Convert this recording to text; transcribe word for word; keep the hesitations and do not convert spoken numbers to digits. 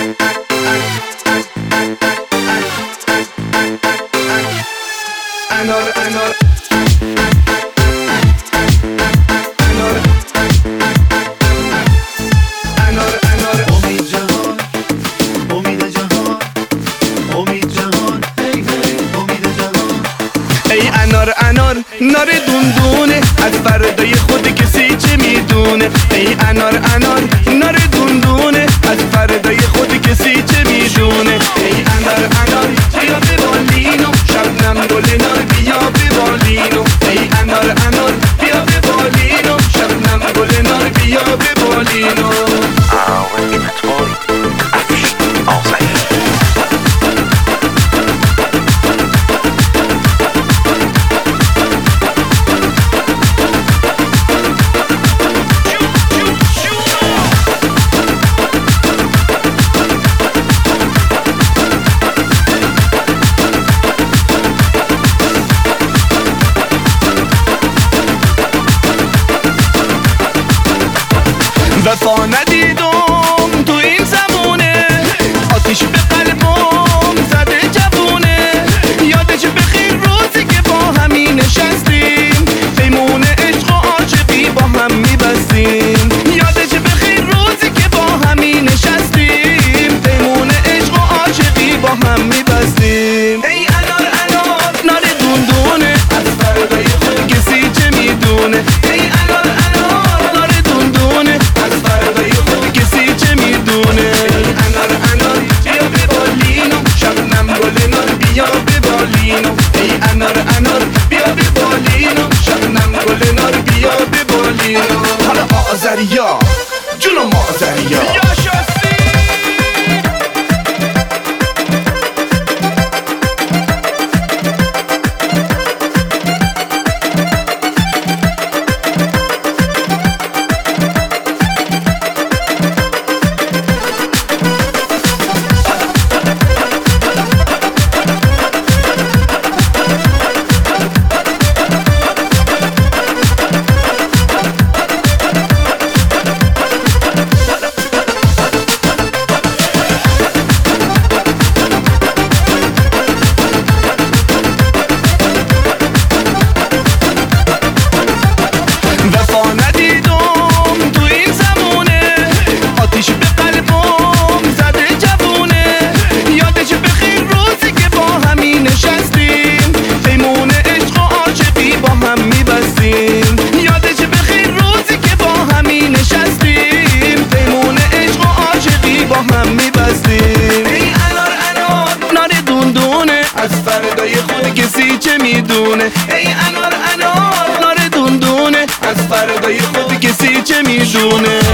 انار انار انار انار نار دوندونه از فردای خود کسی چه میدونه. ای انار انار نار دوندونه از فردای خود کسی چه میدونه. ای انار انار بیا به بالینو شبنم گل نار بیا به بالینو. ای انار انار بیا به بالینو شبنم گل نار بیا به بالینو. وفا ندیدم تو این زمونه آتیش به قلبم زده جوونه. یادش بخیر روزی که با همی نشستیم پیمون عشق و عاشقی با هم میبستیم. یادش بخیر روزی که با همی نشستیم پیمون عشق و عاشقی با هم میبستیم. ای انار انار نار دوندونه از فردای خود کسی چه میدونه. ای انار انار نار دوندونه از فردای خود کسی چه میدونه. ای انار انار بیا به بالینو شبنم گل نار بیا به بالینو. ای انار انار بیا به بالینو شبنم گل نار بیا به بالینو. حالا آذریا جونم آذریا یا شاستی کسی چه میدونه. ای انار انار نار دوندونه از فردای خود کسی چه میدونه.